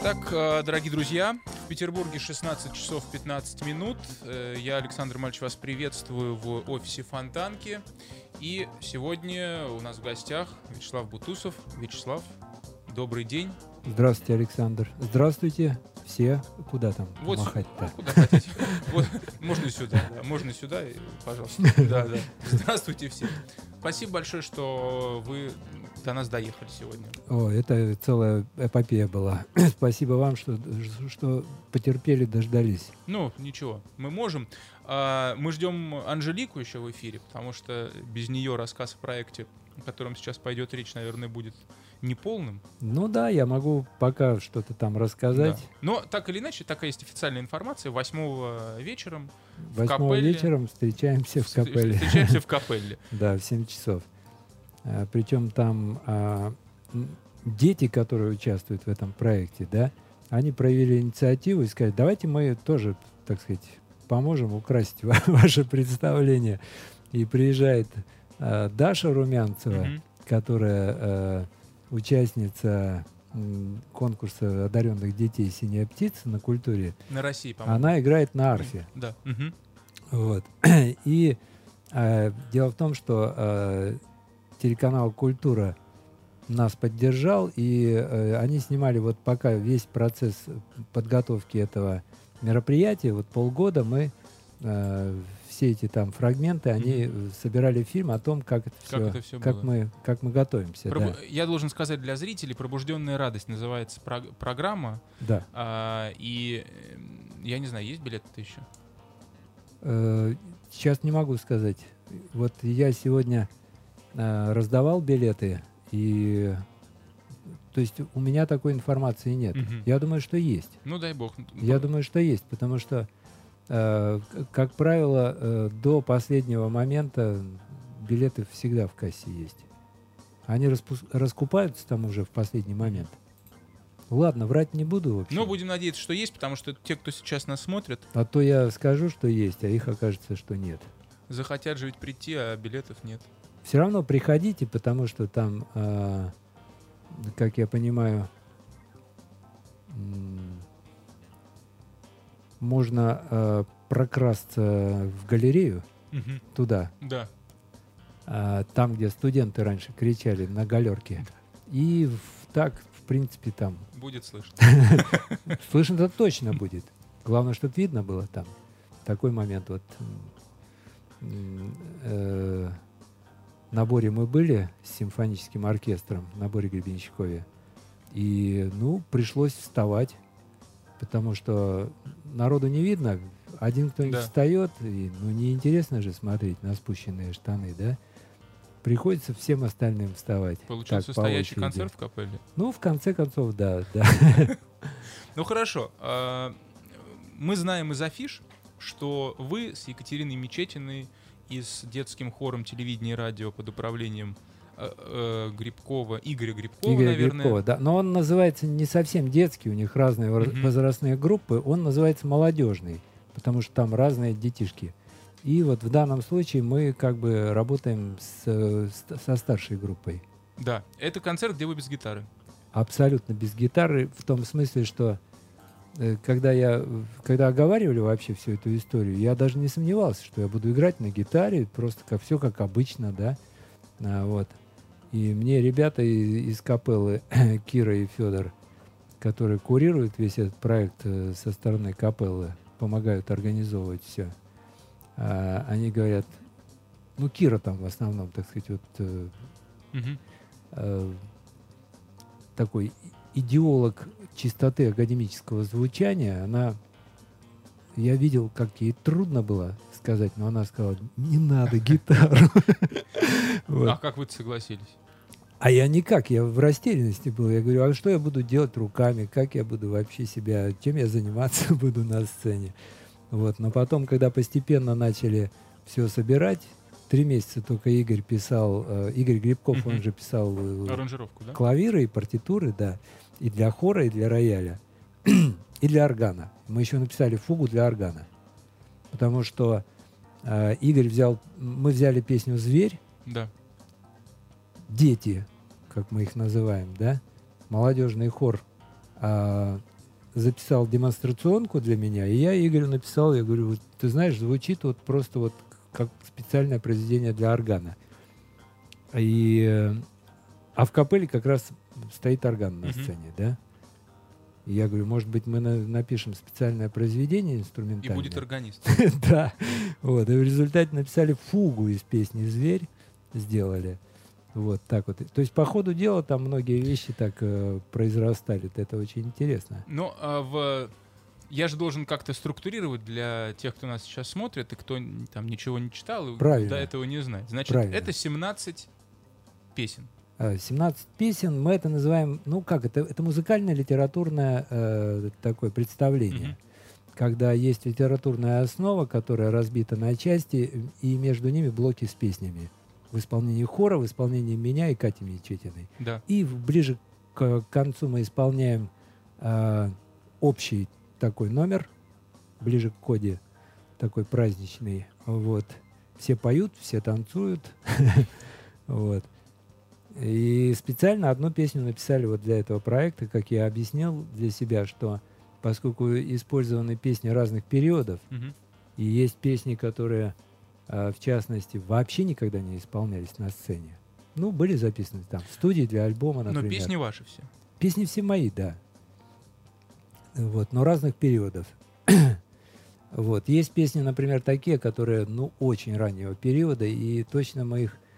Итак, дорогие друзья, в Петербурге 16 часов 15 минут. Я, Александр Мальч, вас приветствую в офисе Фонтанки. И сегодня у нас в гостях Вячеслав Бутусов. Вячеслав, добрый день. Здравствуйте, Александр. Здравствуйте все. Куда там вот махать-то? Куда хотите. Вот, можно сюда, пожалуйста. Да. Здравствуйте все. Спасибо большое, что вы до нас доехали сегодня. О, это целая эпопея была. Спасибо вам, что потерпели, дождались. Ну, ничего, мы можем. Мы ждем Анжелику еще в эфире, потому что без нее рассказ о проекте, о котором сейчас пойдет речь, наверное, будет неполным. Ну да, я могу пока что-то там рассказать. Да. Но так или иначе, такая есть официальная информация. 8 вечером в 8 капелле. Вечером встречаемся в капелле. Встречаемся в капелле. Да, в 7 часов. Причем там дети, которые участвуют в этом проекте, да, они проявили инициативу и сказали, давайте мы тоже, так сказать, поможем украсить ваше представление. И приезжает Даша Румянцева, которая участница конкурса одаренных детей «Синяя птица» на культуре. На России, по-моему. Она играет на арфе. Да. Вот. И дело в том, что телеканал «Культура» нас поддержал, и они снимали вот пока весь процесс подготовки этого мероприятия, вот полгода мы все эти там фрагменты, они собирали фильм о том, как это все как мы готовимся. Да. Я должен сказать для зрителей, «Пробужденная радость» называется программа. Да. И я не знаю, есть билеты-то еще? Сейчас не могу сказать. Вот я сегодня раздавал билеты, и то есть у меня такой информации нет. Я думаю, что есть. Ну, дай бог. Я думаю, что есть, потому что, как правило, до последнего момента билеты всегда в кассе есть. Они раскупаются там уже в последний момент. Ладно, врать не буду вообще. Но будем надеяться, что есть, потому что те, кто сейчас нас смотрит... А то я скажу, что есть, а их окажется, что нет. Захотят же ведь прийти, а билетов нет. Все равно приходите, потому что там, как я понимаю, можно прокрасться в галерею туда. Да. Там, где студенты раньше кричали на галерке. И так, в принципе, там... Будет слышно. Слышно-то точно будет. Главное, чтобы видно было там. Такой момент вот... На Боре мы были с симфоническим оркестром, на Боре Гребенщикове. И, пришлось вставать, потому что народу не видно. Один кто-нибудь встает, и, неинтересно же смотреть на спущенные штаны, да? Приходится всем остальным вставать. Получился стоячий концерт в капелле? В конце концов, да. Ну, хорошо. Мы знаем из афиш, что вы с Екатериной Мечетиной и с детским хором телевидения и радио под управлением Игоря Грибкова, наверное. Грибкова, да. Но он называется не совсем детский, у них разные возрастные группы. Он называется молодежный, потому что там разные детишки. И вот в данном случае мы как бы работаем со старшей группой. Да, это концерт, где вы без гитары. Абсолютно без гитары, в том смысле, что когда оговаривали вообще всю эту историю, я даже не сомневался, что я буду играть на гитаре, просто все как обычно, да. Вот. И мне ребята из капеллы, Кира и Федор, которые курируют весь этот проект со стороны капеллы, помогают организовывать все, они говорят, Кира там в основном, так сказать, такой идеолог чистоты академического звучания, я видел, как ей трудно было сказать, но она сказала, не надо гитару. А как вы согласились? А я никак, я в растерянности был. Я говорю, а что я буду делать руками, как я буду вообще чем я заниматься буду на сцене. Вот. Но потом, когда постепенно начали все собирать, 3 месяца только Игорь писал, Игорь Грибков, он же писал аранжировку, да? Клавиры и партитуры, да, и для хора, и для рояля, и для органа. Мы еще написали фугу для органа, потому что мы взяли песню «Зверь», да. Дети, как мы их называем, да, молодежный хор записал демонстрационку для меня, и я Игорю написал, я говорю, вот, ты знаешь, звучит вот просто вот как специальное произведение для органа. А в капелле как раз стоит орган на сцене, да? И я говорю, может быть, мы напишем специальное произведение инструментальное. И будет органист. Да. Вот. И в результате написали фугу из песни «Зверь», сделали. Вот так вот. То есть по ходу дела там многие вещи так произрастали. Это очень интересно. Ну, я же должен как-то структурировать для тех, кто нас сейчас смотрит, и кто там ничего не читал, и Правильно. до этого не знает. Значит, Правильно. это 17 песен. 17 песен, мы это называем, ну как, это музыкальное литературное такое представление. Когда есть литературная основа, которая разбита на части, и между ними блоки с песнями. В исполнении хора, в исполнении меня и Кати Мечетиной. Да. И ближе к концу мы исполняем общий такой номер, ближе к коде, такой праздничный. Вот. Все поют, все танцуют. Вот. И специально одну песню написали вот для этого проекта, как я объяснил для себя, что поскольку использованы песни разных периодов, и есть песни, которые, в частности, вообще никогда не исполнялись на сцене. Ну, были записаны там в студии для альбома, например. Но песни ваши все. Песни все мои, да. Вот, но разных периодов. Вот. Есть песни, например, такие, которые, ну, очень раннего периода, и точно мы их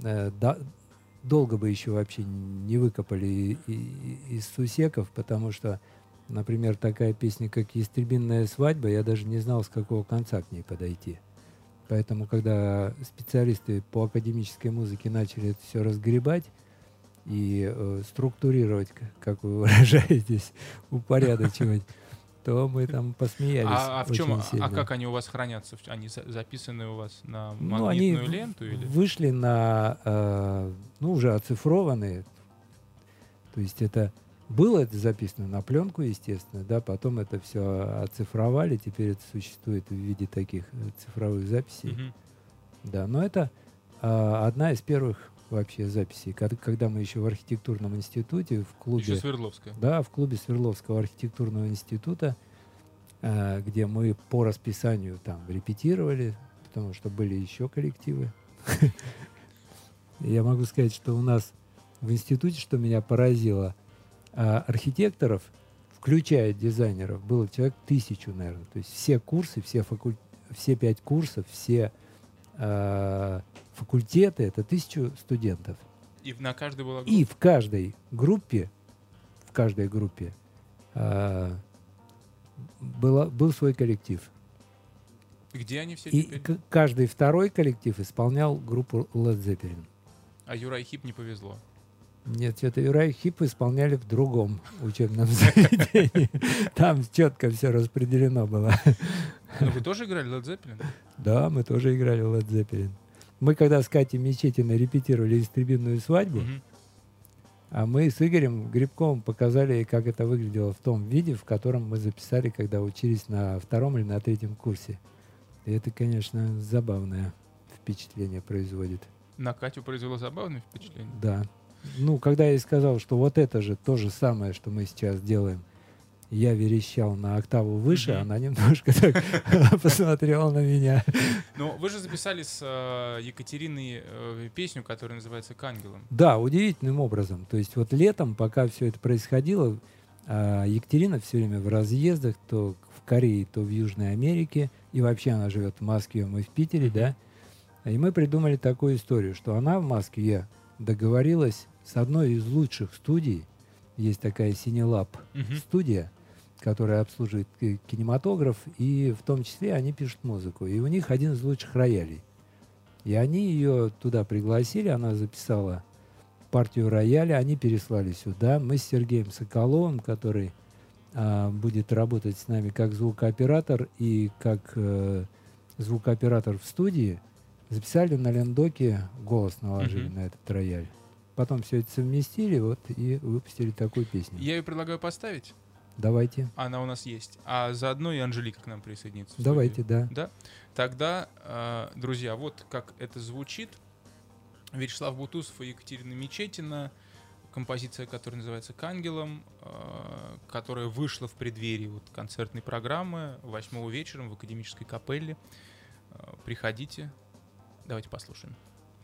долго бы еще вообще не выкопали из сусеков, потому что, например, такая песня, как «Ястребиная свадьба», я даже не знал, с какого конца к ней подойти. Поэтому, когда специалисты по академической музыке начали это все разгребать и структурировать, как вы выражаетесь, упорядочивать, то мы там посмеялись. А в чем? Сильно. А как они у вас хранятся? Они записаны у вас на Ну, магнитную они ленту или? Вышли на, ну, уже оцифрованные. То есть это было записано на пленку, естественно, да, потом это все оцифровали, теперь это существует в виде таких цифровых записей. Да, но это одна из первых вообще записей, когда мы еще в архитектурном институте, в клубе... Еще Свердловская. Да, в клубе Свердловского архитектурного института, где мы по расписанию там репетировали, потому что были еще коллективы. Я могу сказать, что у нас в институте, что меня поразило, архитекторов, включая дизайнеров, было человек 1000, наверное. То есть все курсы, все 5 курсов, все факультеты, это 1000 студентов. И на каждой была группа? И в каждой группе был свой коллектив. Где они все И теперь? каждый второй коллектив исполнял группу Led Zeppelin. А Юрай Хип не повезло? Нет, это Юрай Хип исполняли в другом учебном заведении. Там четко все распределено было. Но вы тоже играли Led Zeppelin? Да, мы тоже играли Led Zeppelin. Мы когда с Катей Мечетиной репетировали «Ястребиную свадьбу», а мы с Игорем Грибковым показали, как это выглядело в том виде, в котором мы записали, когда учились на 2-м или на 3-м курсе. И это, конечно, забавное впечатление производит. На Катю произвело забавное впечатление? Да. Ну, когда я ей сказал, что вот это же то же самое, что мы сейчас делаем, я верещал на октаву выше, она немножко так посмотрела на меня. Но вы же записали с Екатериной песню, которая называется «К ангелам». Да, удивительным образом. То есть вот летом, пока все это происходило, Екатерина все время в разъездах, то в Корее, то в Южной Америке, и вообще она живет в Москве, мы в Питере, да. И мы придумали такую историю, что она в Москве договорилась с одной из лучших студий, есть такая Cinelab студия, которая обслуживает кинематограф, и в том числе они пишут музыку. И у них один из лучших роялей. И они ее туда пригласили, она записала партию рояля, они переслали сюда. Мы с Сергеем Соколовым, который будет работать с нами как звукооператор и как звукооператор в студии, записали на лендоке, голос наложили на этот рояль. Потом все это совместили, вот, и выпустили такую песню. Я ее предлагаю поставить. Давайте. Она у нас есть. А заодно и Анжелика к нам присоединится. Давайте, да. Да? Тогда, друзья, вот как это звучит. Вячеслав Бутусов и Екатерина Мечетина композиция, которая называется «К ангелам», которая вышла в преддверии вот концертной программы 8 вечером в Академической капелле. Приходите, давайте послушаем.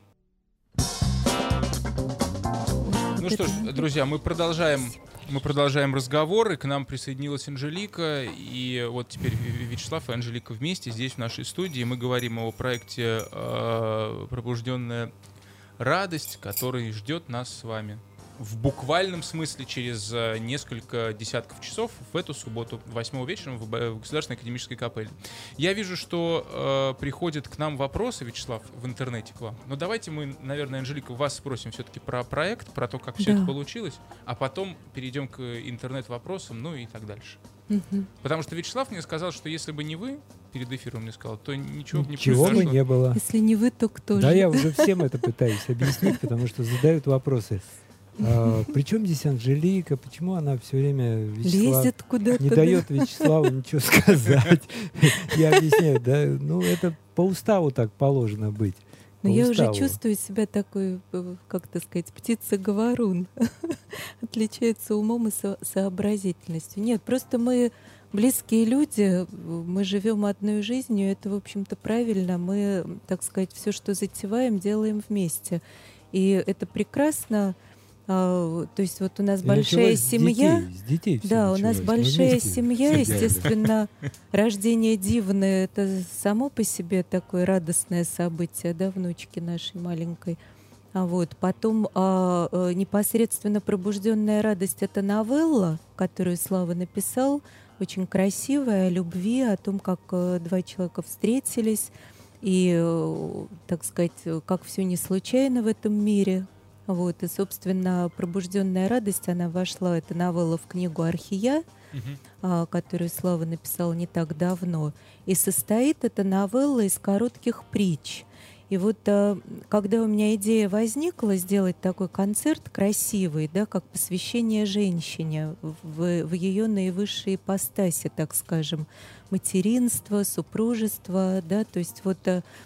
Ну что ж, друзья, мы продолжаем разговор, и к нам присоединилась Анжелика, и вот теперь Вячеслав и Анжелика вместе здесь, в нашей студии. Мы говорим о проекте «Пробужденная радость», который ждет нас с вами в буквальном смысле через несколько десятков часов в эту субботу, 8 вечером в Государственной академической капелле. Я вижу, что приходят к нам вопросы, Вячеслав, в интернете к вам. Но давайте мы, наверное, Анжелика, вас спросим все-таки про проект, про то, как все это получилось, а потом перейдем к интернет-вопросам, ну и так дальше. Потому что Вячеслав мне сказал, что если бы не вы, перед эфиром мне сказал, то ничего бы не произошло. Ничего бы не было. Если не вы, то кто же? Да, я уже всем это пытаюсь объяснить, потому что задают вопросы. Причем здесь Анжелика? Почему она все время лезет куда-то, не дает Вячеславу ничего сказать? Я объясняю, да, ну это по уставу так положено быть. Но я уже чувствую себя такой, как это сказать, птица-говорун. Отличается умом и сообразительностью. Нет, просто мы близкие люди, мы живем одной жизнью, это, в общем-то, правильно. Мы, так сказать, все, что затеваем, делаем вместе. И это прекрасно. То есть вот у нас большая семья. С детей да, у нас большая семья, естественно, рождение Дивны — это само по себе такое радостное событие, да, внучки нашей маленькой. Вот. Потом непосредственно «Пробужденная радость» — это новелла, которую Слава написал, очень красивая, о любви, о том, как два человека встретились, и, так сказать, как все не случайно в этом мире. Вот, и, собственно, «Пробужденная радость», она вошла, эта новелла, в книгу «Архия», которую Слава написал не так давно. И состоит эта новелла из коротких притч. И вот когда у меня идея возникла сделать такой концерт красивый, да, как посвящение женщине в ее наивысшей ипостаси, так скажем, материнство, супружество, да, то есть вот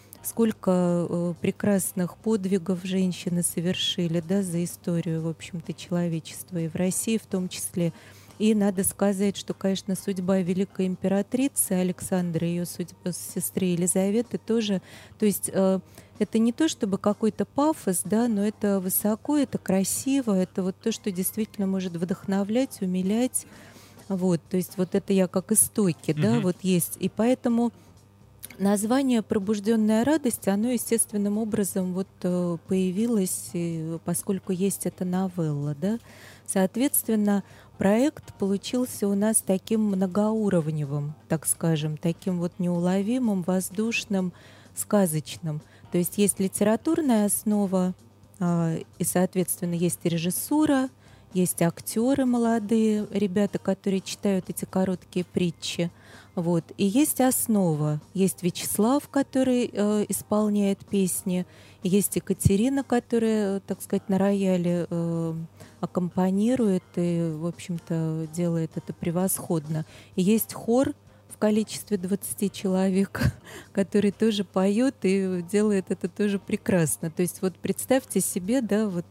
сколько прекрасных подвигов женщины совершили, да, за историю, в общем-то, человечества, и в России в том числе. И надо сказать, что, конечно, судьба великой императрицы Александры и ее сестры Елизаветы тоже, то есть это не то чтобы какой-то пафос, да, но это высоко, это красиво, это вот то, что действительно может вдохновлять, умилять. Вот, то есть вот это я как истоки, да, вот есть. И поэтому название «Пробужденная радость», оно естественным образом вот появилось, поскольку есть эта новелла, да. Соответственно, проект получился у нас таким многоуровневым, так скажем, таким вот неуловимым, воздушным, сказочным. То есть есть литературная основа, и, соответственно, есть режиссура, есть актеры молодые, ребята, которые читают эти короткие притчи. Вот. И есть основа. Есть Вячеслав, который исполняет песни. Есть Екатерина, которая, так сказать, на рояле аккомпанирует и, в общем-то, делает это превосходно. И есть хор в количестве 20 человек, который тоже поет и делает это тоже прекрасно. То есть вот представьте себе, да, вот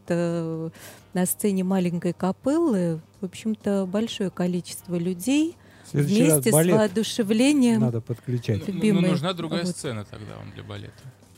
на сцене маленькой капеллы, в общем-то, большое количество людей, вместе с воодушевлением. Надо подключать. Ну, нужна другая сцена тогда вам для балета.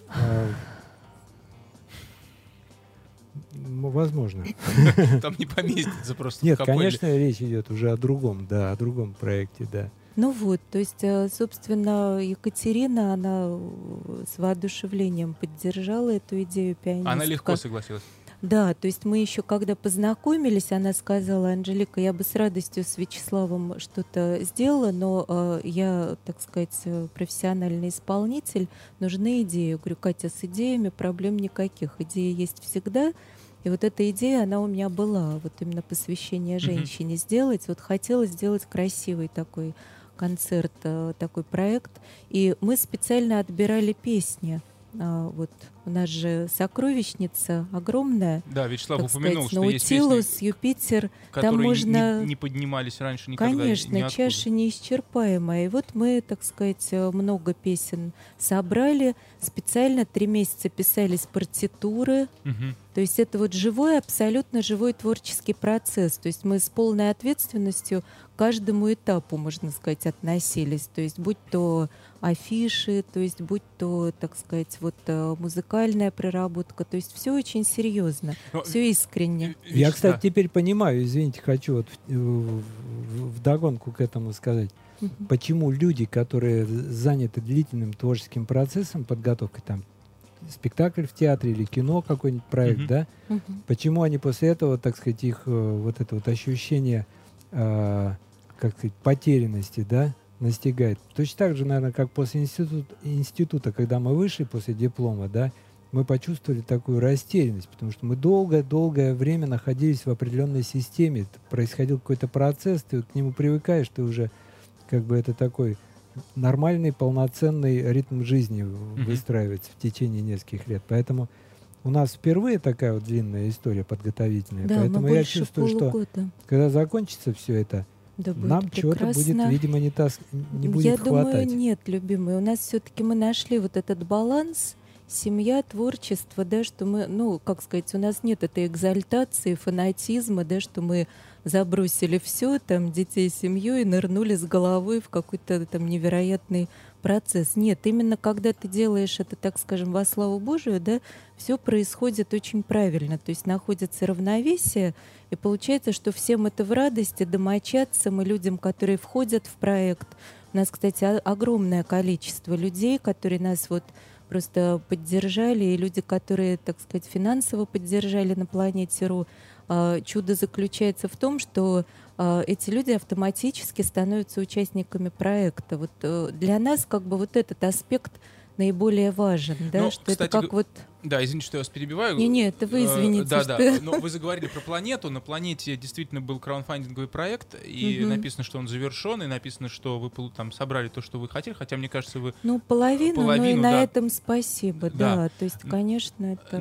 Возможно. Там не поместится просто. Нет, конечно, речь идет уже о другом, да, о другом проекте, да. Ну вот, то есть, собственно, Екатерина, она с воодушевлением поддержала эту идею пианистка. Она легко согласилась. Да, то есть мы еще когда познакомились, она сказала: Анжелика, я бы с радостью с Вячеславом что-то сделала, но я, так сказать, профессиональный исполнитель, нужны идеи. Я говорю: Катя, с идеями проблем никаких, идеи есть всегда. И вот эта идея, она у меня была, вот именно посвящение женщине сделать. Вот хотела сделать красивый такой концерт, такой проект. И мы специально отбирали песни, вот У нас же сокровищница огромная. Да, Вячеслав так упомянул, сказать, что есть Наутилус, песни, Юпитер. которые Там можно... не поднимались раньше никогда. Конечно, чаша неисчерпаемая. И вот мы, так сказать, много песен собрали. Специально 3 месяца писались партитуры. Угу. То есть это вот живой, абсолютно живой творческий процесс. То есть мы с полной ответственностью к каждому этапу, можно сказать, относились. То есть будь то афиши, то есть будь то, так сказать, вот музыкальная проработка. То есть все очень серьезно, все искренне. Я, кстати, теперь понимаю, извините, хочу вот вдогонку к этому сказать. Почему люди, которые заняты длительным творческим процессом, подготовкой там спектакль в театре или кино, какой-нибудь проект, да, почему они после этого, так сказать, их вот это вот ощущение, как сказать, потерянности, да, настигает. Точно так же, наверное, как после института, когда мы вышли после диплома, да, мы почувствовали такую растерянность, потому что мы долгое время находились в определенной системе, происходил какой-то процесс, ты к нему привыкаешь, ты уже как бы это такой нормальный, полноценный ритм жизни выстраивается в течение нескольких лет. Поэтому у нас впервые такая вот длинная история подготовительная. Да, поэтому я чувствую, что когда закончится все это, да, нам чего-то будет, видимо, не будет я хватать. Я думаю, нет, любимый. У нас все-таки мы нашли вот этот баланс, семья, творчество, да, что мы, ну, как сказать, у нас нет этой экзальтации, фанатизма, да, что мы забросили все, там, детей, семью и нырнули с головой в какой-то там невероятный процесс. Нет, именно когда ты делаешь это, так скажем, во славу Божию, да, все происходит очень правильно, то есть находится равновесие, и получается, что всем это в радости, домочадцам и людям, которые входят в проект. У нас, кстати, огромное количество людей, которые нас вот просто поддержали, и люди, которые, так сказать, финансово поддержали на Планете.ру. Чудо заключается в том, что эти люди автоматически становятся участниками проекта. Вот для нас как бы вот этот аспект наиболее важен, да, но, что кстати, это как вот... Да, извините, что я вас перебиваю. Не, это вы извините. Да. Но вы заговорили про планету. На планете действительно был краудфандинговый проект, и написано, что он завершен, и написано, что вы там собрали то, что вы хотели, хотя, мне кажется, вы... Ну, половину, но и на этом спасибо, да. То есть, конечно, это...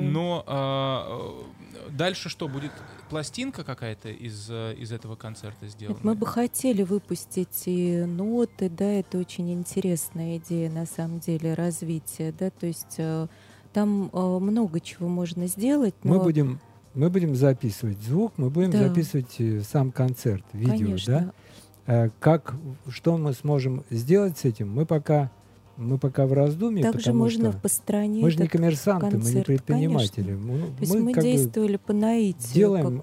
Но дальше что, будет пластинка какая-то из этого концерта сделана? Мы бы хотели выпустить и ноты, да, это очень интересная идея, на самом деле, развития, да, то есть... Там много чего можно сделать. Но... Мы будем записывать звук, мы будем записывать сам концерт, видео, конечно. Да? Что мы сможем сделать с этим, мы пока в раздумье. Также можно по стране. Мы же не коммерсанты, мы не предприниматели. То есть мы действовали по наитию. Делаем,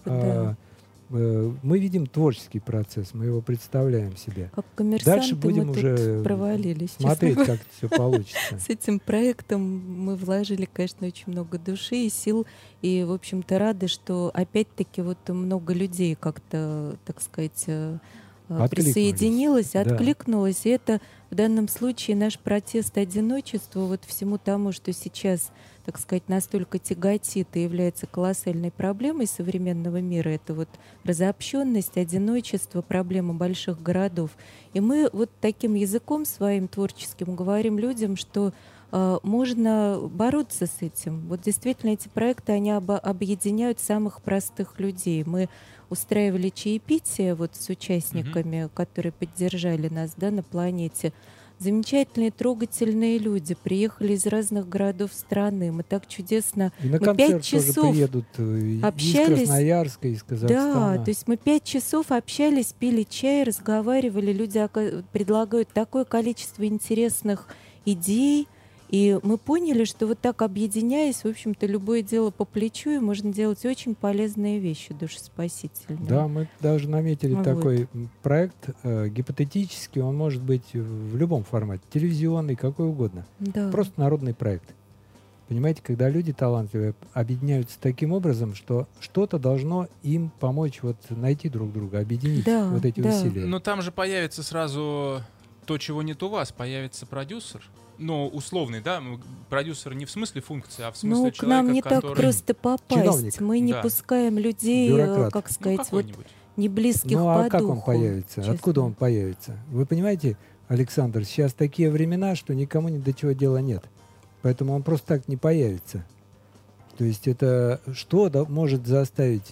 мы видим творческий процесс, мы его представляем себе. Как коммерсанты дальше будем мы уже тут провалились, смотреть, как это все получится. С этим проектом мы вложили, конечно, очень много души и сил. И, в общем-то, рады, что опять-таки вот много людей как-то, так сказать, присоединилось, откликнулось. И это в данном случае наш протест одиночеству вот всему тому, что сейчас, так сказать, настолько тяготит и является колоссальной проблемой современного мира. Это вот разобщенность, одиночество, проблема больших городов. И мы вот таким языком своим творческим говорим людям, что можно бороться с этим. Вот действительно эти проекты, они объединяют самых простых людей. Мы устраивали чаепитие вот с участниками, которые поддержали нас, да, на планете. Замечательные, трогательные люди приехали из разных городов страны. Мы так чудесно... И на концерт 5 часов тоже приедут общались, из Красноярска, из Казахстана. Да, то есть мы 5 часов общались, пили чай, разговаривали. Люди предлагают такое количество интересных идей. И мы поняли, что вот так объединяясь, в общем-то, любое дело по плечу, и можно делать очень полезные вещи, душеспасительные. Да, мы даже наметили такой проект гипотетический, он может быть в любом формате, телевизионный, какой угодно. Да. Просто народный проект. Понимаете, когда люди талантливые объединяются таким образом, что что-то должно им помочь вот найти друг друга, объединить вот эти усилия. Но там же появится сразу то, чего нет у вас, появится продюсер. Ну, условный, да, продюсер не в смысле функции, а в смысле человека, к нам не который... так просто попасть. Чиновник. Мы не пускаем людей, бюрократ. Как сказать, вот не близких по духу. Как он появится? Честно. Откуда он появится? Вы понимаете, Александр, сейчас такие времена, что никому ни до чего дела нет. Поэтому он просто так не появится. То есть это что может заставить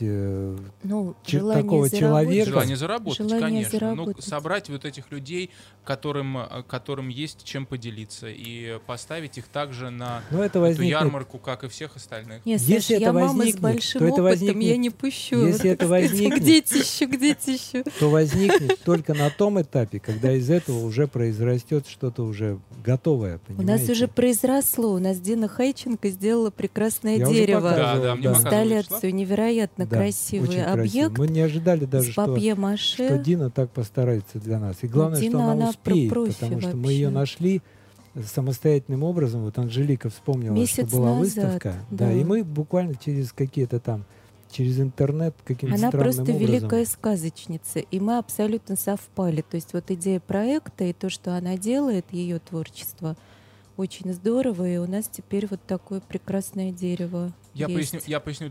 такого человека... Желание заработать, конечно. Заработать. Собрать вот этих людей, которым есть чем поделиться, и поставить их также на эту ярмарку, как и всех остальных. Нет, Саш, я мама с большим опытом, я не пущу. Если это возникнет, где еще? То возникнет только на том этапе, когда из этого уже произрастет что-то уже готовое, понимаете? У нас уже произросло. У нас Дина Хайченко сделала прекрасное дерево. Инсталляцию, невероятно красивый объект. Мы не ожидали даже, что Дина так постарается для нас. И главное, что она успеет, потому что мы ее нашли самостоятельным образом. Вот Анжелика вспомнила, месяц что была назад, выставка. Да, и мы буквально через какие-то там, через интернет каким-то странным образом. Она просто великая сказочница, и мы абсолютно совпали. То есть вот идея проекта и то, что она делает, ее творчество, очень здорово, и у нас теперь вот такое прекрасное дерево. Я поясню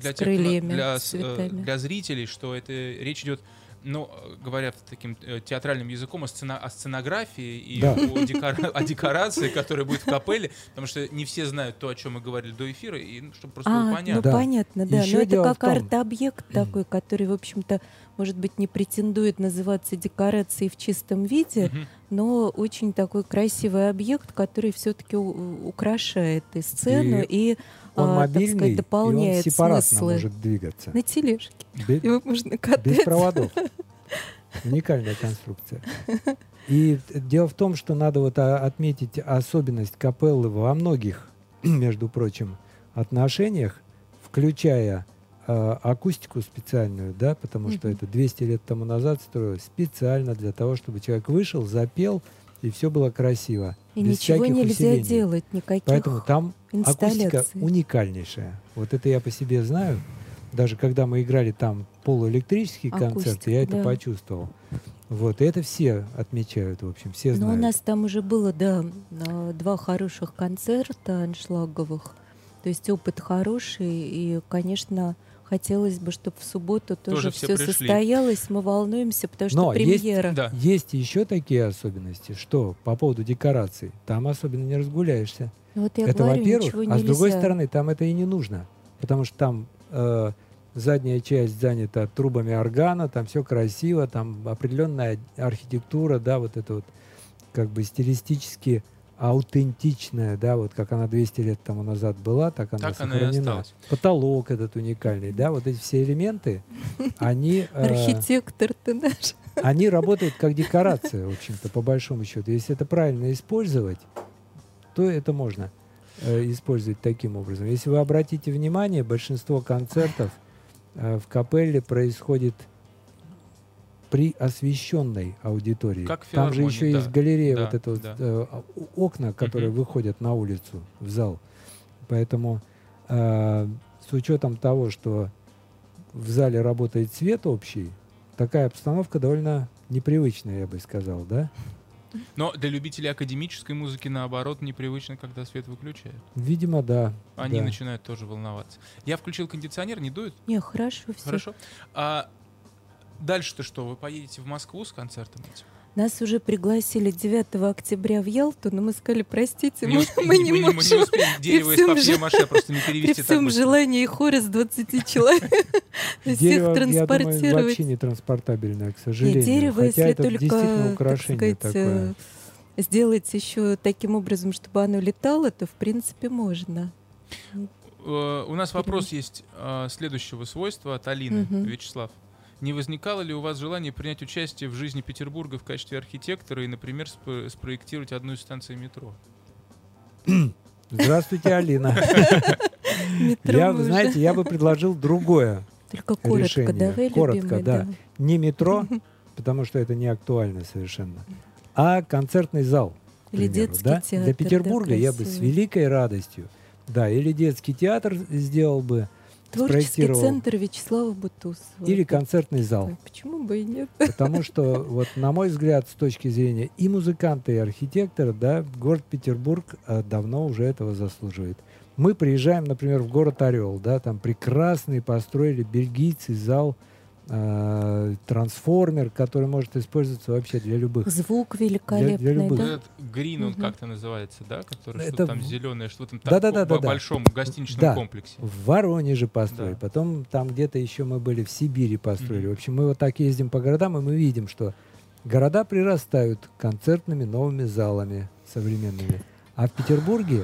для зрителей, что это речь идет, говоря таким театральным языком, о сценографии и о декорации, которая будет в капелле, потому что не все знают то, о чем мы говорили до эфира, и чтобы просто было понятно. Понятно, да. Но это как арт-объект такой, который, в общем-то, может быть, не претендует называться декорацией в чистом виде, но очень такой красивый объект, который все-таки украшает и сцену, и он мобильный, так сказать, дополняет и он сепаратно смыслы. может двигаться. На тележке. Его можно катать. Без проводов. Уникальная конструкция. И дело в том, что надо отметить особенность капеллы во многих, между прочим, отношениях, включая акустику специальную, да, потому что это 200 лет тому назад строилось специально для того, чтобы человек вышел, запел, и все было красиво. И без ничего нельзя усилений. делать, никаких Поэтому там акустика уникальнейшая. Вот это я по себе знаю. Даже когда мы играли там полуэлектрический концерт, я это почувствовал. Вот, и это все отмечают, в общем, все знают. Но у нас там уже было, 2 хороших концерта аншлаговых. То есть опыт хороший, и, конечно, хотелось бы, чтобы в субботу тоже все состоялось. Мы волнуемся, потому что премьера. Есть еще такие особенности, что по поводу декораций, там особенно не разгуляешься. Вот я это, говорю, во-первых, нельзя. С другой стороны, там это и не нужно, потому что там задняя часть занята трубами органа, там все красиво, там определенная архитектура, да, вот это вот как бы стилистически аутентичная, да, вот как она 200 лет тому назад была, так она сохранена. Потолок этот уникальный, да, вот эти все элементы, они... Архитектор ты наш. Они работают как декорация, в общем-то, по большому счету. Если это правильно использовать, то это можно использовать таким образом. Если вы обратите внимание, большинство концертов в капелле происходит при освещенной аудитории. Там же еще есть галерея, окна, которые выходят на улицу, в зал. Поэтому с учетом того, что в зале работает свет общий, такая обстановка довольно непривычная, я бы сказал, да? Но для любителей академической музыки, наоборот, непривычно, когда свет выключают. Видимо, да. Они начинают тоже волноваться. Я включил кондиционер, не дует? Не, хорошо все. Хорошо. Дальше-то что? Вы поедете в Москву с концертом этим? Нас уже пригласили 9 октября в Ялту, но мы сказали, простите, мы не можем. Мы не успеем. Дерево из папье-маше просто не перевести. При всем желании хора с 20 человек всех транспортировать. Я думаю, вообще не транспортабельное, к сожалению. Дерево, если только, так сказать, сделать еще таким образом, чтобы оно летало, то в принципе можно. У нас вопрос есть следующего свойства от Алины. Вячеслав. Не возникало ли у вас желание принять участие в жизни Петербурга в качестве архитектора и, например, спроектировать одну из станций метро? Здравствуйте, Алина. Знаете, я бы предложил другое решение. Давай, коротко, да. Не метро, потому что это не актуально совершенно, а концертный зал. Или детский театр. Для Петербурга я бы с великой радостью, или детский театр сделал бы, Творческий центр Вячеслава Бутусова. Или концертный зал. Почему бы и нет? Потому что, вот, на мой взгляд, с точки зрения и музыканта, и архитектора, город Петербург давно уже этого заслуживает. Мы приезжаем, например, в город Орел, там прекрасный построили бельгийцы зал трансформер, который может использоваться вообще для любых. Звук великолепный, для любых. да? Этот грин, он как-то называется, да? Который Это что-то там зеленое, что в этом Да. большом гостиничном комплексе. В Воронеже построили, Да. потом там где-то еще мы были в Сибири построили. В общем, мы вот так ездим по городам, и мы видим, что города прирастают концертными новыми залами современными. А в Петербурге,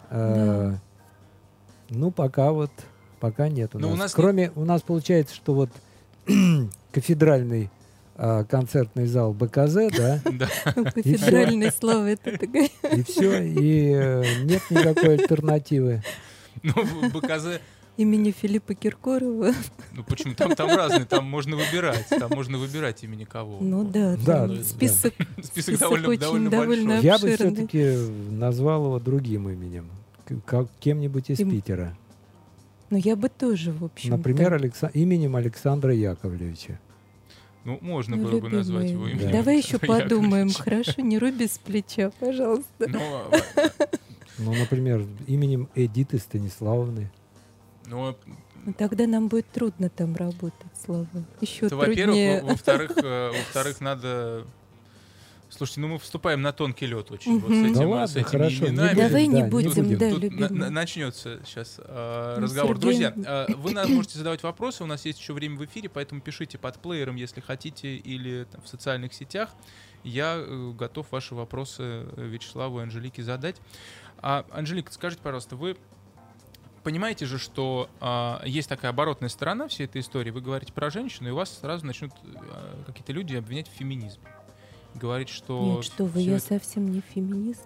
пока нет у Но нас. у нас Кроме, у нас получается, что вот кафедральный концертный зал БКЗ, да, Да. Кафедральное слово это такое. и все, и нет никакой альтернативы. Ну, в БКЗ, Имени Филиппа Киркорова. ну почему? Там разные, там можно выбирать имени кого. Ну да, Да, там да. список Список довольно очень большой. Я бы обширный. все-таки назвал его другим именем, кем-нибудь из Питера. Ну я бы тоже, в общем. Например, именем Александра Яковлевича. Ну, можно было бы назвать его Да. именем. Давай еще Александра подумаем, Яковлевича. хорошо? Не руби с плеча, пожалуйста. Ну, например, именем Эдиты Станиславовны. Ну, Ну, тогда нам будет трудно там работать, Слава. Еще это, труднее. во-первых, во-вторых, надо... Слушайте, ну мы вступаем на тонкий лед очень вот с Мгм. этим, Да с ладно, этими хорошо, не именами. Давай не да, будем, да, Тут любимый. начнется сейчас Ну, разговор. Сергей- Друзья, вы нам можете задавать вопросы, у нас есть еще время в эфире, поэтому пишите под плеером, если хотите, или там, в социальных сетях. Я готов ваши вопросы Вячеславу и Анжелике задать. Анжелика, скажите, пожалуйста, вы понимаете же, что есть такая оборотная сторона всей этой истории? Вы говорите про женщину, и вас сразу начнут какие-то люди обвинять в феминизме. Говорить, что... Нет, что вы, всё я это- совсем не феминист.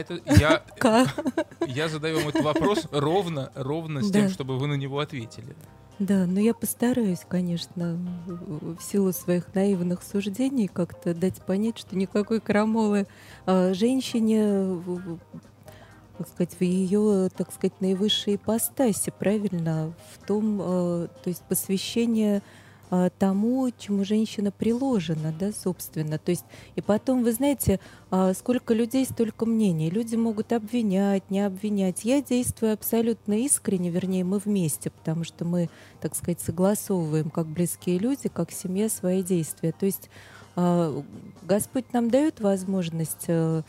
Я задаю вам этот вопрос ровно с Да. тем, чтобы вы на него ответили. Да, но я постараюсь, конечно, в силу своих наивных суждений как-то дать понять, что никакой крамолы женщине, так сказать, в ее, так сказать, наивысшей ипостаси, правильно, в том, то есть посвящение тому, чему женщина приложена, да, собственно. То есть, и потом, вы знаете, сколько людей, столько мнений. Люди могут обвинять, не обвинять. Я действую абсолютно искренне, вернее, мы вместе, потому что мы, так сказать, согласовываем, как близкие люди, как семья, свои действия. То есть Господь нам дает возможность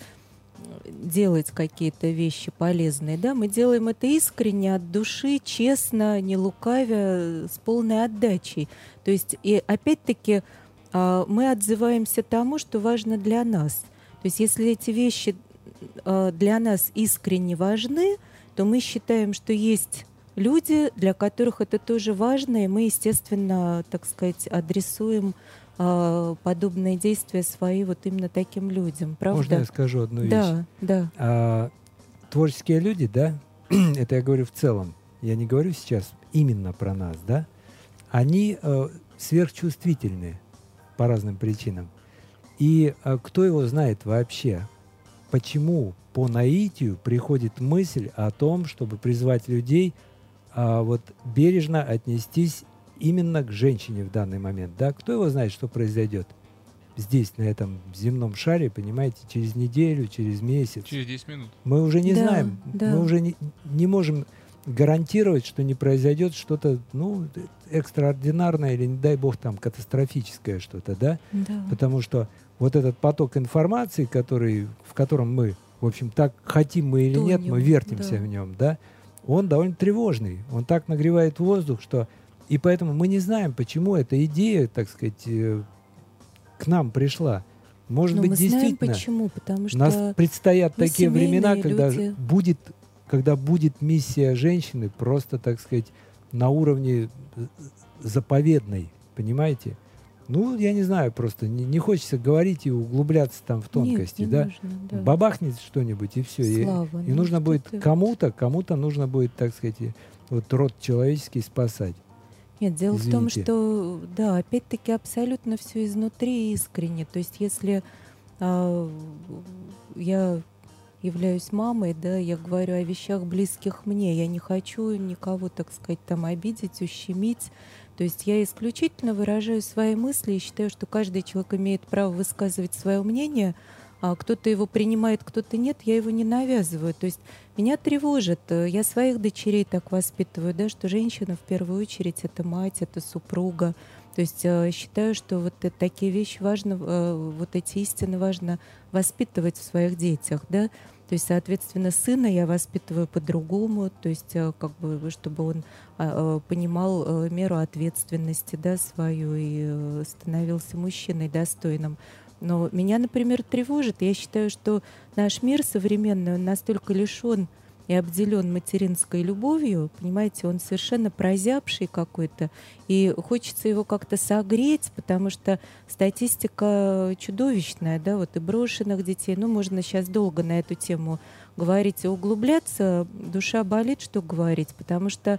делать какие-то вещи полезные, да, мы делаем это искренне, от души, честно, не лукавя, с полной отдачей. То есть, и опять-таки, мы отзываемся тому, что важно для нас. То есть, если эти вещи для нас искренне важны, то мы считаем, что есть люди, для которых это тоже важно, и мы, естественно, так сказать, адресуем подобные действия свои вот именно таким людям, правда? Можно я скажу одну вещь? Да. Творческие люди, да, это я говорю в целом, я не говорю сейчас именно про нас, да, они сверхчувствительны по разным причинам. И кто его знает вообще, почему по наитию приходит мысль о том, чтобы призвать людей вот бережно отнестись именно к женщине в данный момент, да? Кто его знает, что произойдет здесь, на этом земном шаре, понимаете, через неделю, через месяц. Через 10 минут. Мы уже не Да, знаем, да. мы уже не можем гарантировать, что не произойдет что-то, ну, экстраординарное или, не дай бог, там, катастрофическое что-то, да? Да. Потому что вот этот поток информации, в котором мы, в общем, так хотим мы или нет, мы Тонем, вертимся да. в нем, да? Он довольно тревожный, он так нагревает воздух, что... И поэтому мы не знаем, почему эта идея, так сказать, к нам пришла. Может Но быть, мы знаем действительно, почему, потому что нас предстоят мы такие времена, семейные когда будет миссия женщины просто, так сказать, на уровне заповедной, понимаете? Ну, я не знаю, просто не хочется говорить и углубляться там в тонкости, нет, не да? нужно, да. Бабахнет что-нибудь, и все. Слава, И ну нужно что будет ты. кому-то нужно будет, так сказать, вот род человеческий спасать. Нет, дело в том, Извините. что, да, опять-таки абсолютно все изнутри и искренне. То есть если я являюсь мамой, да, я говорю о вещах близких мне, я не хочу никого, так сказать, там обидеть, ущемить. То есть я исключительно выражаю свои мысли и считаю, что каждый человек имеет право высказывать свое мнение, а кто-то его принимает, кто-то нет, я его не навязываю. То есть меня тревожит, я своих дочерей так воспитываю, да, что женщина в первую очередь это мать, это супруга, То есть считаю, что вот такие вещи важно, вот эти истины важно воспитывать в своих детях, да. То есть, соответственно, сына я воспитываю по-другому, то есть, как бы, чтобы он понимал меру ответственности, да, свою и становился мужчиной достойным. Но меня, например, тревожит. Я считаю, что наш мир современный, он настолько лишен и обделен материнской любовью, понимаете, он совершенно прозябший какой-то, и хочется его как-то согреть, потому что статистика чудовищная, да, вот и брошенных детей, ну, можно сейчас долго на эту тему говорить и углубляться, душа болит, что говорить, потому что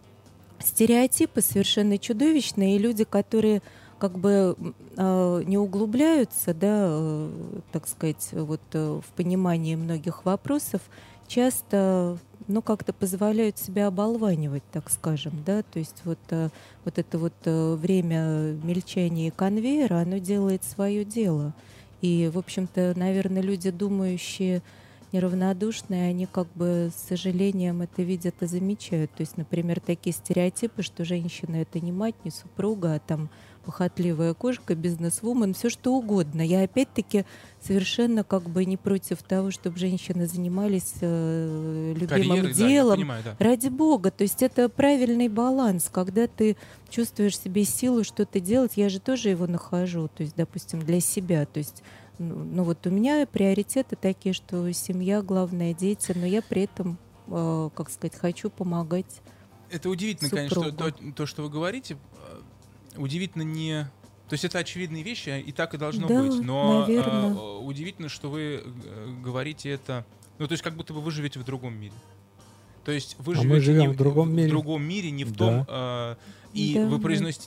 стереотипы совершенно чудовищные, и люди, которые как бы не углубляются, да, так сказать, вот в понимании многих вопросов, часто, ну, как-то позволяют себя оболванивать, так скажем, да, то есть вот это вот время мельчания конвейера, оно делает свое дело. И, в общем-то, наверное, люди, думающие, неравнодушные, они как бы с сожалением это видят и замечают. То есть, например, такие стереотипы, что женщина — это не мать, не супруга, а там похотливая кошка, бизнес-вумен, все что угодно. Я опять-таки совершенно как бы не против того, чтобы женщины занимались любимым карьерой, делом. Да, понимаю, да. Ради бога. То есть это правильный баланс, когда ты чувствуешь в себе силу что-то делать. Я же тоже его нахожу, то есть, допустим, для себя. То есть, ну вот у меня приоритеты такие, что семья, главное, дети, но я при этом, как сказать, хочу помогать. Это удивительно, супругу. конечно, то, что вы говорите. Удивительно не... То есть это очевидные вещи, и так и должно Да, быть. Но наверное. удивительно, что вы говорите это... Ну, то есть как будто бы вы живете в другом мире. То есть вы мы живете живем не в другом мире. В другом мире, не в Да. том... И Да, вы да. произносите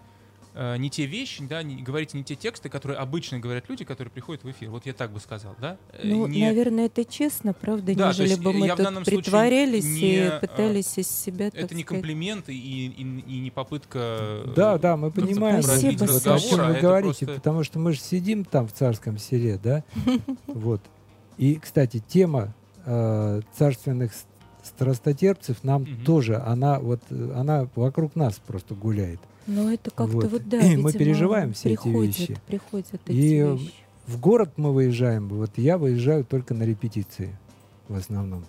не те вещи, да, говорите не те тексты, которые обычно говорят люди, которые приходят в эфир. Вот я так бы сказал, да? Ну, наверное, это честно, правда, Да, то нежели есть бы мы я в тут данном случае притворялись не, и пытались из себя, так Это не сказать. комплимент и не попытка... Да, мы понимаем, Спасибо, вот, о Саша. чем вы это говорите, просто- потому что мы же сидим там в царском селе, да, вот. И, кстати, тема царственных страстотерпцев нам Мгм. тоже, она вокруг нас просто гуляет. Но это как-то Вот. вот, да, И мы видимо, переживаем все эти вещи. Приходят эти И вещи. в город мы выезжаем, вот я выезжаю только на репетиции в основном.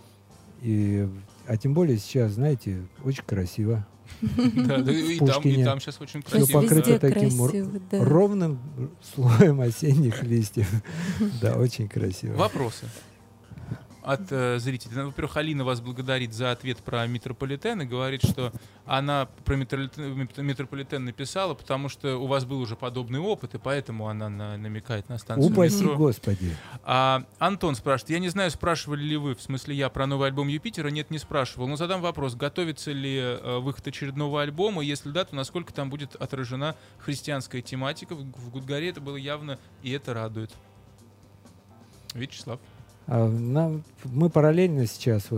А тем более сейчас, знаете, очень красиво. Да, и Пушкине. там сейчас очень Всё красиво. покрыто Везде таким красиво, да. ровным слоем осенних листьев. Да, очень красиво. Вопросы от зрителей. Ну, во-первых, Алина вас благодарит за ответ про метрополитен и говорит, что она про метрополитен написала, потому что у вас был уже подобный опыт, и поэтому она намекает на станцию Упаси метро. Господи. Антон спрашивает, я не знаю, спрашивали ли вы, в смысле я, про новый альбом Юпитера? Нет, не спрашивал. Но задам вопрос, готовится ли выход очередного альбома? Если да, то насколько там будет отражена христианская тематика? В Гудгаре это было явно, и это радует. Вячеслав. Мы параллельно сейчас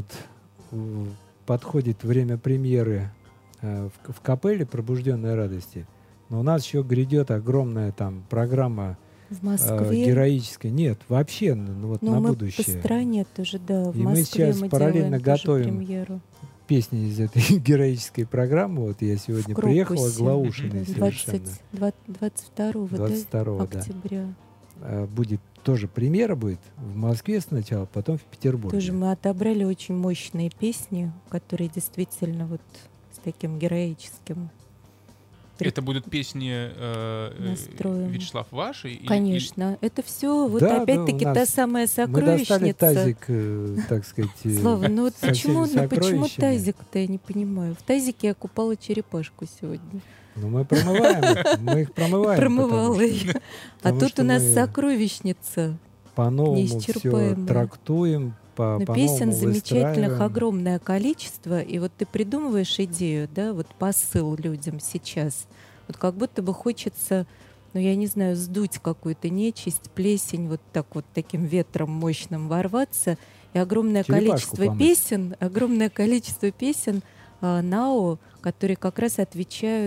подходит время премьеры в капелле «Пробужденной радости». Но у нас еще грядет огромная там программа В Москве. героическая. Нет, вообще вот Ну, на мы будущее. по стране тоже, да. В И мы Москве сейчас мы параллельно делаем тоже готовим премьеру. Песни из этой героической программы. Вот я сегодня В приехал Крокусе. оглаушенный совершенно. 22 22 да. октября. Будет тоже премьера будет в Москве сначала, потом в Петербурге. Тоже мы отобрали очень мощные песни, которые действительно вот с таким героическим. Это будут песни Настроем. Вячеслав ваши? Конечно, это все вот Да, опять-таки да, у та нас самая Мы достали сокровищница. тазик, так сказать. Слава, ну вот со всеми почему сокровищами. тазик-то, я не понимаю. В тазике я купала черепашку сегодня. Ну, мы промываем их, мы их промываем. Промывала потому что- ее. А потому тут что у нас мы сокровищница. По-новому все неисчерпаемая. трактуем, Но по-новому песен замечательных выстраиваем. огромное количество. И вот ты придумываешь идею, да, вот посыл людям сейчас. Вот как будто бы хочется, ну я не знаю, сдуть какую-то нечисть, плесень, вот так вот таким ветром мощным ворваться. И огромное Черепашку количество песен НАО, которые как раз отвечают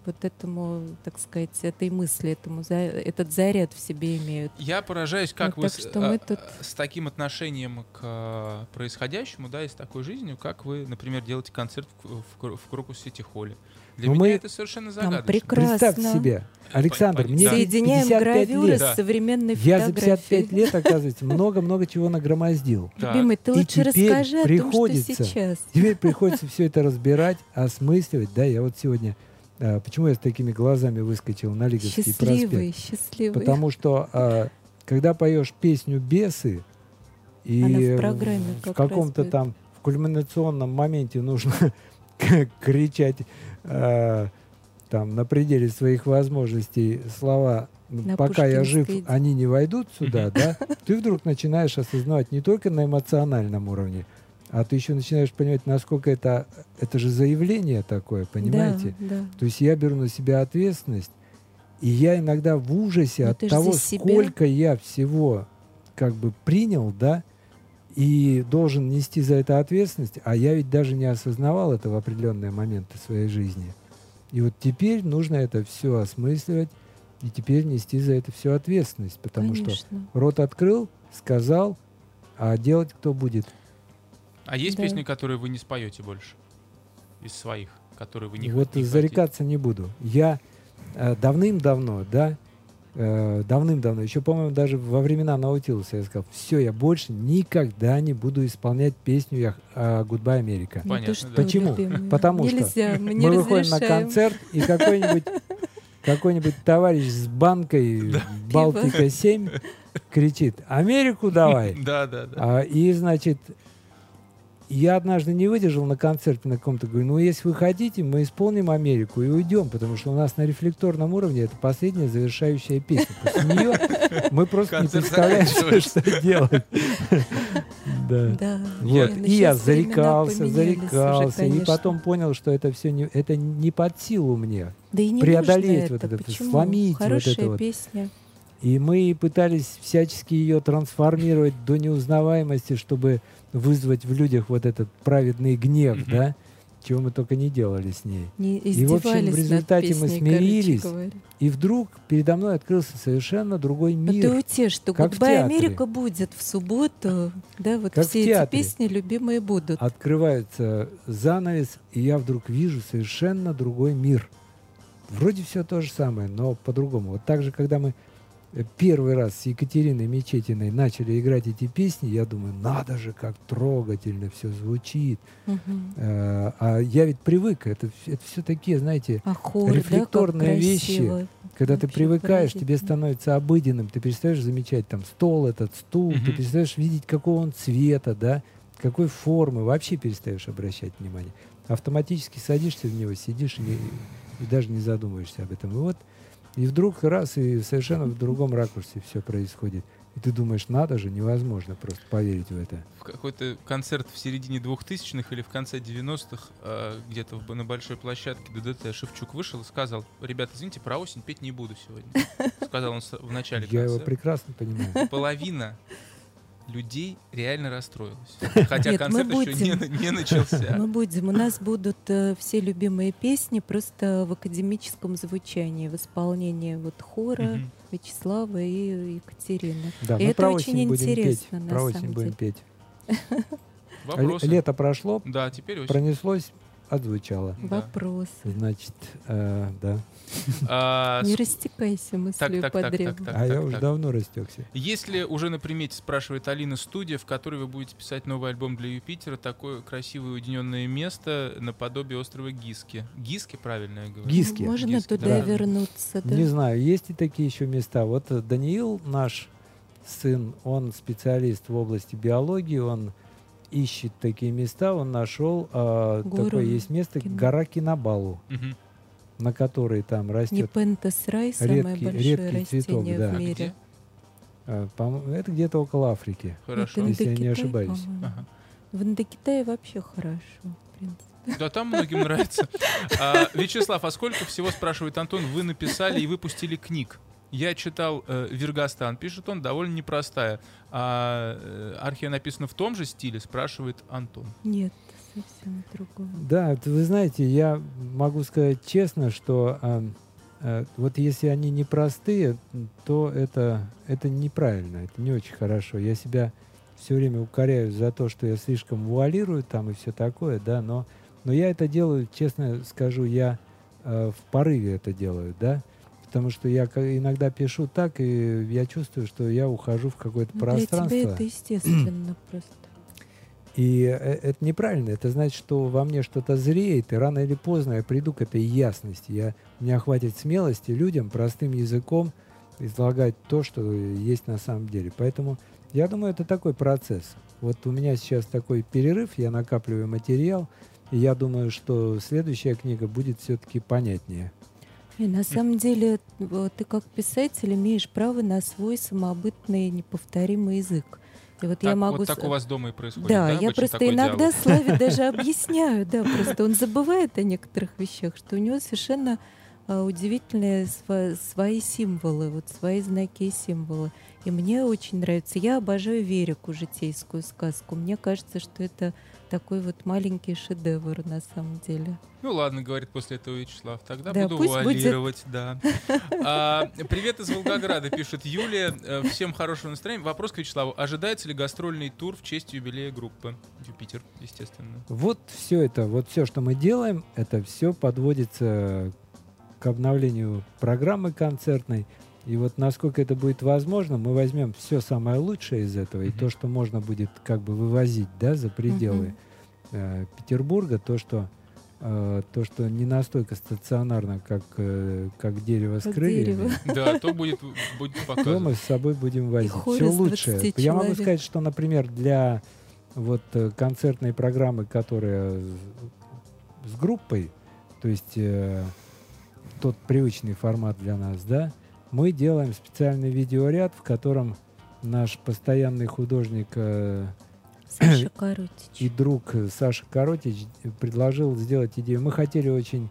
вот этому, так сказать, этой мысли, этот заряд в себе имеют. Я поражаюсь, как Вот вы так что мы тут- с таким отношением к происходящему, да, и с такой жизнью, как вы, например, делаете концерт в Крокус-Сити-холле. Для Но меня мы- это совершенно Там загадочно. прекрасно. Представьте себе, Александр, мне Да. Соединяем 55 гравюры лет. с современной Я за фотографией. 55 лет, оказывается, много-много чего нагромоздил. Так. Любимый, ты И лучше теперь расскажи о том, что приходится- сейчас. Теперь приходится все это разбирать, осмысливать. Да, я вот сегодня... Почему я с такими глазами выскочил на Лиговский проспект? Счастливый, счастливый. Потому что когда поешь песню «Бесы», и Она в программе в как каком-то раз будет. там в кульминационном моменте нужно кричать там на пределе своих возможностей слова На «пока я жив, пушкинской. они не войдут сюда», да, ты вдруг начинаешь осознавать не только на эмоциональном уровне, а ты еще начинаешь понимать, насколько это же заявление такое, понимаете? Да, да. То есть я беру на себя ответственность, и я иногда в ужасе Но от ты ж того, за себя. сколько я всего как бы принял, да, и должен нести за это ответственность, а я ведь даже не осознавал это в определенные моменты своей жизни. И вот теперь нужно это все осмысливать, и теперь нести за это всю ответственность, потому что Конечно. рот открыл, сказал, а делать кто будет? А есть Да. песни, которые вы не споете больше? Из своих, которые вы не Вот хотите? зарекаться не буду. Я давным-давно, еще, по-моему, даже во времена Наутилуса я сказал, все, я больше никогда не буду исполнять песню «Goodbye, Америка». Не Понятно, то, что, да. Почему? любимый. Потому что Нельзя, мы не Мы выходим на разрешаем. концерт, и какой-нибудь товарищ с банкой «Балтика-7» кричит «Америку давай!». Да, да, да. И, значит, я однажды не выдержал на концерте на каком-то, говорю, ну, если вы хотите, мы исполним «Америку» и уйдем, потому что у нас на рефлекторном уровне это последняя завершающая песня. После нее мы просто не Концерт представляем, заканчивается. что делать. Да. Да. Вот. Ну, И я щас времена зарекался, поменялись уже, и конечно. потом понял, что это все это не под силу мне. Да и не преодолеть нужно вот это, Почему? сломить вот Хорошая это вот. песня. И мы пытались всячески ее трансформировать до неузнаваемости, чтобы вызвать в людях вот этот праведный гнев, Мгм. да, чего мы только не делали с ней. Не И, в общем, в издевались над результате мы песней, смирились. короче говоря. И вдруг передо мной открылся совершенно другой Но ты мир. утешь, что как в «Гудбай, театре. Америка» будет в субботу. Да, вот Как в все эти театре. песни любимые будут. Открывается занавес, и я вдруг вижу совершенно другой мир. Вроде все то же самое, но по-другому. Вот так же, когда мы первый раз с Екатериной Мечетиной начали играть эти песни, я думаю, надо же, как трогательно все звучит. Мгм. А я ведь привык, это все такие, знаете, А хор, рефлекторные да, как вещи, красиво. когда ты Вообще привыкаешь, тебе поразительно. становится обыденным, ты перестаешь замечать там стол, этот стул, ты Мгм. перестаешь видеть, какого он цвета, да, какой формы, вообще перестаешь обращать внимание. Автоматически садишься в него, сидишь и даже не задумываешься об этом. И вдруг раз, и совершенно в другом ракурсе все происходит. И ты думаешь, надо же, невозможно просто поверить в это. В какой-то концерт в середине 2000-х или в конце 90-х где-то на большой площадке ДДТ Шевчук вышел и сказал: ребята, извините, про осень петь не буду сегодня. Сказал он в начале Я его концерта. прекрасно понимаю. Половина людей реально расстроилась. Хотя Нет, мы концерт еще будем. не начался. Мы будем. У нас будут все любимые песни просто в академическом звучании, в исполнении вот хора Мгм. Вячеслава и Екатерины. Да, И мы это про очень осень будем петь. интересно, на Про самом осень будем деле. петь. Вопросы? Лето прошло, Да, теперь осень. пронеслось, отзвучало. Да. Вопрос. Значит, да. А, Не с- растекайся мыслью так, по так, древу. так, А я так, уже так. давно растекся. Если уже на примете, спрашивает Алина, студия, в которой вы будете писать новый альбом для Юпитера, такое красивое уединенное место наподобие острова Гиски. Гиски, правильно я говорю? Гиски. Можно Гиски, туда да. вернуться, да? Не знаю, есть и такие еще места. Вот Даниил, наш сын, он специалист в области биологии, он ищет такие места, он нашел Гору такое есть место, Кина- гора Кинабалу, Мгм. на которой там растет. Непентес рай, самое редкий- большое редкий цветок, растение да. в А мире. где? Это где-то около Африки. Хорошо. Это Если я не Индокитай, ошибаюсь. по-моему. Ага. В Индокитае вообще хорошо, в принципе. Да, там многим нравится. Вячеслав, а сколько всего, спрашивает Антон, вы написали и выпустили книг? Я читал «Вергастан», пишет он, довольно непростая. А «Архия» написано в том же стиле, спрашивает Антон. Нет, совсем другое. Да, вы знаете, я могу сказать честно, что вот если они непростые, то это неправильно, это не очень хорошо. Я себя все время укоряю за то, что я слишком вуалирую там и все такое, да, но я это делаю, честно скажу, я в порыве это делаю, да, потому что я иногда пишу так, и я чувствую, что я ухожу в какое-то пространство. Для тебя это естественно просто. И это неправильно. Это значит, что во мне что-то зреет, и рано или поздно я приду к этой ясности. У меня хватит смелости людям простым языком излагать то, что есть на самом деле. Поэтому я думаю, это такой процесс. Вот у меня сейчас такой перерыв, я накапливаю материал, и я думаю, что следующая книга будет все-таки понятнее. И на самом деле ты как писатель имеешь право на свой самобытный неповторимый язык. И вот я могу... Вот так у вас дома и происходит, да? Да, я просто иногда Славе даже объясняю, да, просто он забывает о некоторых вещах, что у него совершенно удивительные свои символы, вот свои знаки и символы. И мне очень нравится. Я обожаю Верику, житейскую сказку. Мне кажется, что это такой вот маленький шедевр на самом деле. Ну ладно, говорит после этого Вячеслав, тогда да, буду вуалировать, да. Привет из Волгограда, пишет Юлия. Всем хорошего настроения. Вопрос к Вячеславу. Ожидается ли гастрольный тур в честь юбилея группы Юпитер, естественно? Вот все это, вот все, что мы делаем, это все подводится к обновлению программы концертной. И вот насколько это будет возможно, мы возьмем все самое лучшее из этого, и то, что можно будет как бы вывозить, да, за пределы Петербурга, то, что не настолько стационарно, как дерево с крыльями. Да, то будет показывать. То мы с собой будем возить. Все лучшее. Я могу сказать, что, например, для вот концертной программы, которая с группой, то есть тот привычный формат для нас, да, мы делаем специальный видеоряд, в котором наш постоянный художник Саша Коротич и друг Саша Коротич предложил сделать идею. Мы хотели очень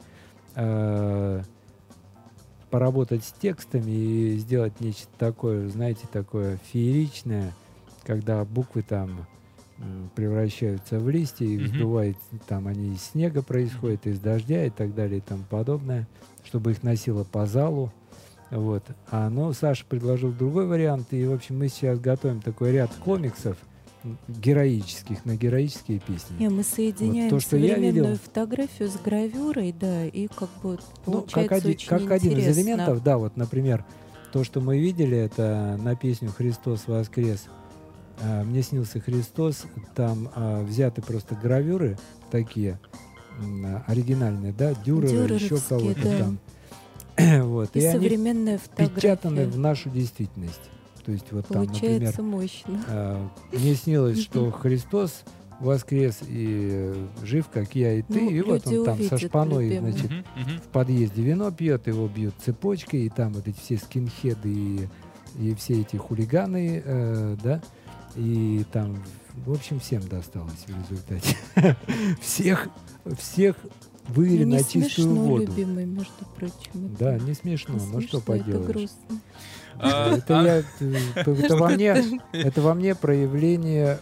поработать с текстами и сделать нечто такое, знаете, такое фееричное, когда буквы там превращаются в листья, и сдувает, там они из снега происходят, из дождя и так далее и тому подобное, чтобы их носило по залу. Вот. Но Саша предложил другой вариант, и, в общем, мы сейчас готовим такой ряд комиксов героических, на героические песни. Мы соединяем вот то, что современную фотографию с гравюрой, да, и как бы получается очень как один из элементов, да, вот, например, то, что мы видели, это на песню «Христос воскрес». «Мне снился Христос», там взяты просто гравюры такие, оригинальные, да, Дюрера, еще кого-то да. там. Вот. И современная фотография. Впечатаны в нашу действительность. То есть вот получается там, например, мощно. Мне снилось, что Христос воскрес и жив, как я и ты. И вот он там со шпаной, значит, в подъезде вино пьет, его бьют цепочкой, и там вот эти все скинхеды и все эти хулиганы, да, и там, в общем, всем досталось в результате. Всех вывели на чистую воду. Любимый, между прочим. Да, не смешно, но что поделаешь. Это Это во мне проявление,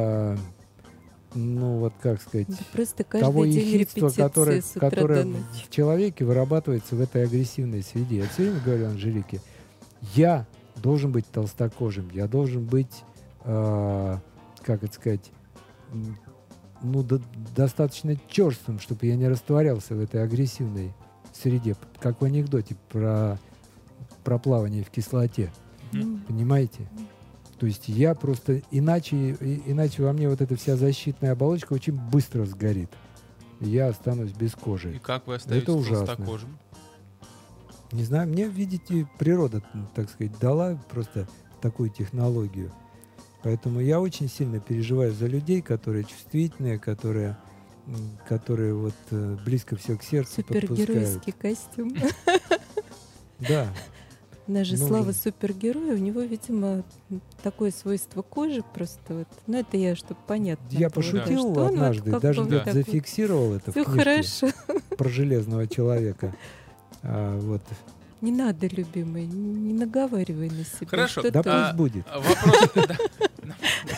ну вот как сказать, того ехидства, которое в человеке вырабатывается в этой агрессивной среде. Я все время говорю Анжелике, я должен быть толстокожим, я должен быть, как это сказать, ну, достаточно черствым, чтобы я не растворялся в этой агрессивной среде, как в анекдоте про плавание в кислоте. Понимаете? То есть я просто иначе во мне вот эта вся защитная оболочка очень быстро сгорит. Я останусь без кожи. И как вы остаетесь толстокожим? Не знаю, мне, видите, природа, так сказать, дала просто такую технологию. Поэтому я очень сильно переживаю за людей, которые чувствительные, которые вот близко все к сердцу подпускают. Супергеройский костюм. Да. Наш же Слава супергерой, у него, видимо, такое свойство кожи просто вот. Ну, это я, чтобы понятно. Я пошутил однажды, даже зафиксировал это в книжке про Железного человека. Вот. Не надо, любимый, не наговаривай на себя. Хорошо, да пусть будет. Вопрос.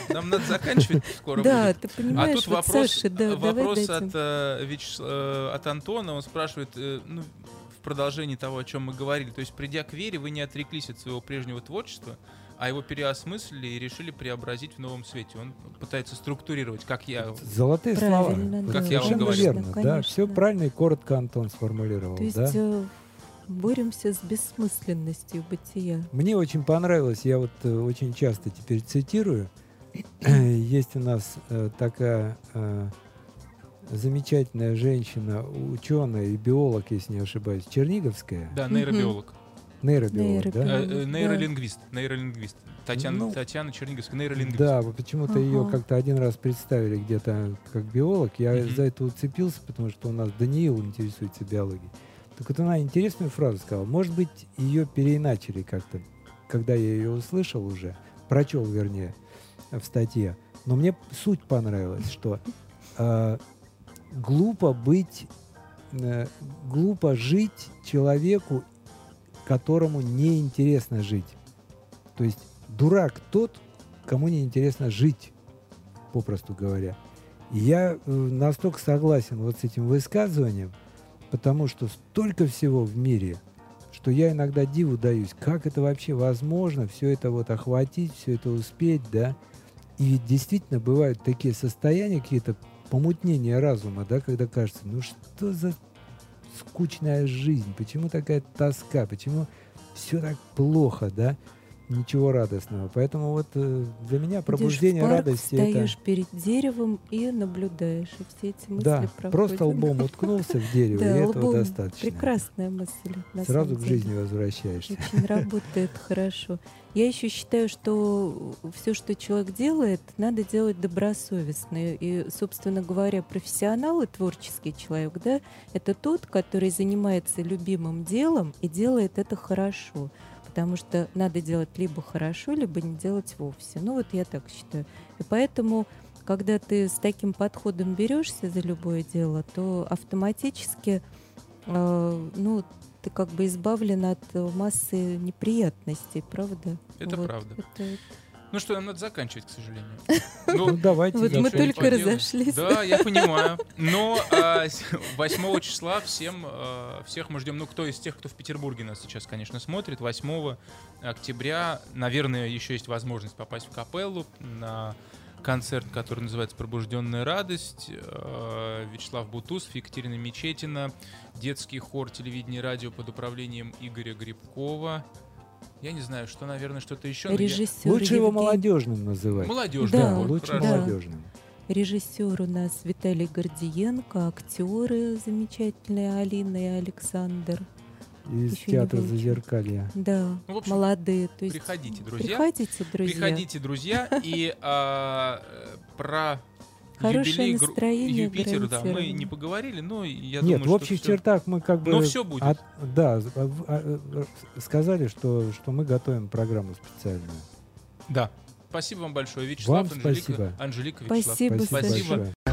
нам надо заканчивать скоро Да, будет. ты понимаешь, А тут вот вопрос, Саша, да, давай вопрос дадим. от Антона. Он спрашивает, ну, в продолжении того, о чем мы говорили. То есть, придя к вере, вы не отреклись от своего прежнего творчества, а его переосмыслили и решили преобразить в новом свете. Он пытается структурировать, как я... Золотые слова. Правильно, Как да, я вам Совершенно говорил. верно, да. конечно. Все правильно и коротко Антон сформулировал. То есть да? боремся с бессмысленностью бытия. Мне очень понравилось, я вот очень часто теперь цитирую. Есть у нас такая замечательная женщина, ученая и биолог, если не ошибаюсь, Черниговская. Да, нейробиолог. Нейробиолог, да? Нейролингвист. Татьяна Черниговская, нейролингвист. Да, почему-то ее Ага. как-то один раз представили где-то как биолог. Я Мгм. за это уцепился, потому что у нас Даниил интересуется биологией. Так вот она интересную фразу сказала. Может быть, ее переиначили как-то, когда я ее услышал уже, прочел, вернее, в статье. Но мне суть понравилась, что глупо жить человеку, которому неинтересно жить. То есть дурак тот, кому неинтересно жить, попросту говоря. И я настолько согласен вот с этим высказыванием, потому что столько всего в мире, что я иногда диву даюсь, как это вообще возможно, все это вот охватить, все это успеть, да. И ведь действительно бывают такие состояния, какие-то помутнения разума, да, когда кажется, ну что за скучная жизнь, почему такая тоска, почему все так плохо, да, ничего радостного. Поэтому вот для меня пробуждение Идешь в парк, радости встаешь это... перед деревом и наблюдаешь, и все эти мысли Да, проходят. просто лбом уткнулся в дерево, Да, и этого лбом достаточно. прекрасная мысль. на Сразу самом к деле. жизни возвращаешься. Очень работает хорошо. Я еще считаю, что все, что человек делает, надо делать добросовестно. И, собственно говоря, профессионал и творческий человек, да, это тот, который занимается любимым делом и делает это хорошо. Потому что надо делать либо хорошо, либо не делать вовсе. Ну вот я так считаю. И поэтому, когда ты с таким подходом берешься за любое дело, то автоматически, ты как бы избавлен от массы неприятностей, правда? Это Вот. правда. Это- Ну что, нам надо заканчивать, к сожалению. Ну, давайте. Вот мы ничего не только поделаем. разошлись. Да, я понимаю. Но 8 числа всех мы ждем. Ну, кто из тех, кто в Петербурге нас сейчас, конечно, смотрит, 8 октября, наверное, еще есть возможность попасть в капеллу на концерт, который называется «Пробужденная радость». Вячеслав Бутусов, Екатерина Мечетина, детский хор телевидения и радио под управлением Игоря Грибкова. Я не знаю, что, наверное, что-то еще. Режиссер Лучше его Евгений- молодежным называть. Молодежь, Да, Лучше хорошо. да. молодежным. Режиссер у нас Виталий Гордиенко, актеры замечательные Алина и Александр. Из Еще не театра выучил. Зазеркалья. Да, Ну, в общем, молодые. То есть приходите, друзья. Приходите, друзья. Приходите, друзья, и про Хорошее юбилей настроение Юпитера, да, мы гарантировано. не поговорили, но я Нет, думаю, в что общих всё- чертах мы как бы... Но все будет. Сказали, что мы готовим программу специальную. Да. Спасибо вам большое, Вячеслав, Вам спасибо. Анжелика, Вячеслав. Спасибо, Спасибо Саша. Спасибо. большое.